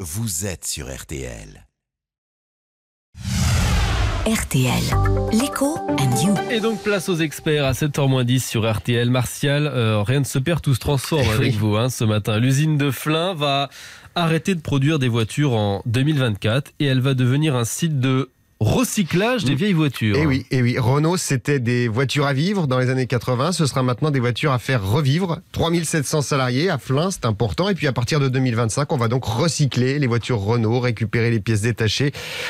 vous êtes sur RTL. RTL, l'écho and you. Et donc place aux experts à 7h10 sur RTL. Martial, rien ne se perd, tout se transforme avec vous ce matin. L'usine de Flins va arrêter de produire des voitures en 2024 et elle va devenir un site de recyclage des vieilles voitures. Et oui, Renault, c'était des voitures à vivre dans les années 80. Ce sera maintenant des voitures à faire revivre. 3700 salariés à Flins, c'est important. Et puis à partir de 2025, on va donc recycler les voitures Renault, récupérer les pièces détachées.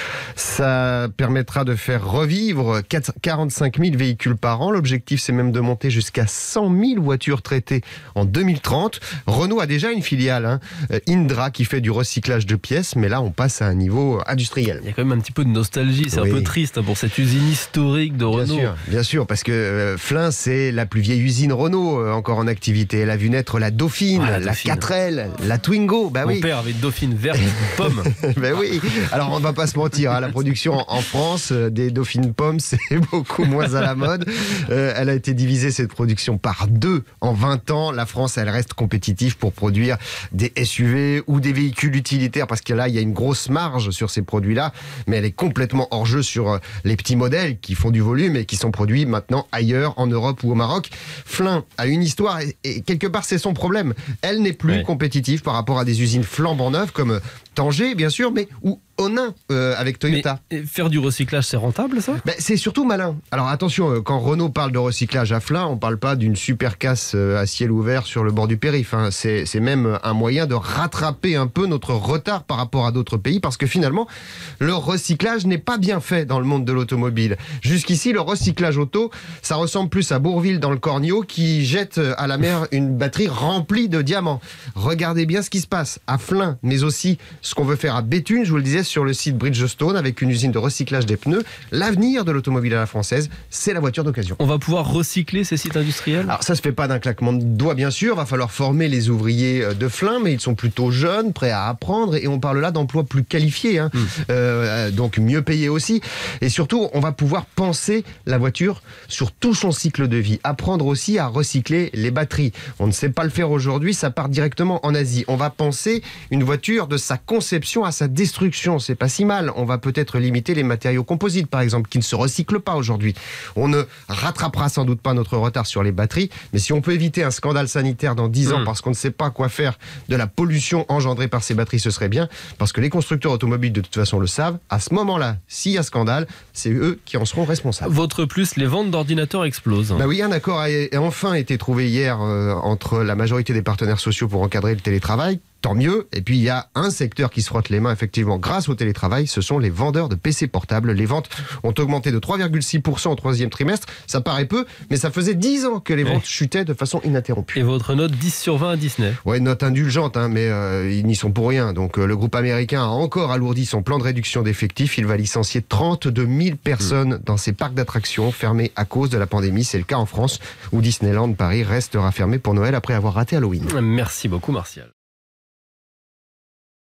Ça permettra de faire revivre 45 000 véhicules par an. L'objectif, c'est même de monter jusqu'à 100 000 voitures traitées en 2030. Renault a déjà une filiale, Indra, qui fait du recyclage de pièces. Mais là, on passe à un niveau industriel. Il y a quand même un petit peu de nostalgie. C'est un peu triste pour cette usine historique de Renault. Bien sûr, parce que Flins, c'est la plus vieille usine Renault encore en activité. Elle a vu naître la Dauphine, la 4L, la Twingo. Mon père avait une Dauphine verte, pomme. Oui. Alors, on ne va pas se mentir, la production en France des Dauphines pommes, c'est beaucoup moins à la mode. Elle a été divisée, cette production, par 2 en 20 ans. La France, elle reste compétitive pour produire des SUV ou des véhicules utilitaires, parce que là, il y a une grosse marge sur ces produits-là, mais elle est complètement hors jeu sur les petits modèles qui font du volume et qui sont produits maintenant ailleurs, en Europe ou au Maroc. Flins a une histoire et quelque part c'est son problème. Elle n'est plus compétitive par rapport à des usines flambant neuves comme Tanger, bien sûr, mais ou Onin avec Toyota. Mais faire du recyclage, c'est rentable, ça ? C'est surtout malin. Alors attention, quand Renault parle de recyclage à Flins, on ne parle pas d'une super casse à ciel ouvert sur le bord du périph'. C'est même un moyen de rattraper un peu notre retard par rapport à d'autres pays, parce que finalement, le recyclage n'est pas bien fait dans le monde de l'automobile. Jusqu'ici, le recyclage auto, ça ressemble plus à Bourvil dans le Cornio qui jette à la mer une batterie remplie de diamants. Regardez bien ce qui se passe à Flins, mais aussi ce qu'on veut faire à Béthune, je vous le disais, sur le site Bridgestone, avec une usine de recyclage des pneus. L'avenir de l'automobile à la française, c'est la voiture d'occasion. On va pouvoir recycler ces sites industriels ? Alors ça se fait pas d'un claquement de doigts, bien sûr. Va falloir former les ouvriers de Flins, mais ils sont plutôt jeunes, prêts à apprendre, et on parle là d'emplois plus qualifiés, donc mieux payés aussi. Et surtout, on va pouvoir penser la voiture sur tout son cycle de vie. Apprendre aussi à recycler les batteries. On ne sait pas le faire aujourd'hui, ça part directement en Asie. On va penser une voiture de sa conception à sa destruction. C'est pas si mal. On va peut-être limiter les matériaux composites, par exemple, qui ne se recyclent pas aujourd'hui. On ne rattrapera sans doute pas notre retard sur les batteries, mais si on peut éviter un scandale sanitaire dans 10 ans parce qu'on ne sait pas quoi faire de la pollution engendrée par ces batteries, ce serait bien, parce que les constructeurs automobiles, de toute façon, le savent. À ce moment-là, s'il y a scandale, c'est eux qui en seront responsables. Votre plus, les ventes d'ordinateurs explosent. Oui, un accord a enfin été trouvé hier entre la majorité des partenaires sociaux pour encadrer le télétravail. Tant mieux. Et puis, il y a un secteur qui se frotte les mains, effectivement, grâce au télétravail. Ce sont les vendeurs de PC portables. Les ventes ont augmenté de 3,6% au 3e trimestre. Ça paraît peu, mais ça faisait 10 ans que les ventes chutaient de façon ininterrompue. Et votre note 10 sur 20 à Disney ? Ouais, note indulgente, mais ils n'y sont pour rien. Donc, le groupe américain a encore alourdi son plan de réduction d'effectifs. Il va licencier 32 000 personnes dans ses parcs d'attractions fermés à cause de la pandémie. C'est le cas en France, où Disneyland Paris restera fermé pour Noël après avoir raté Halloween. Merci beaucoup, Martial.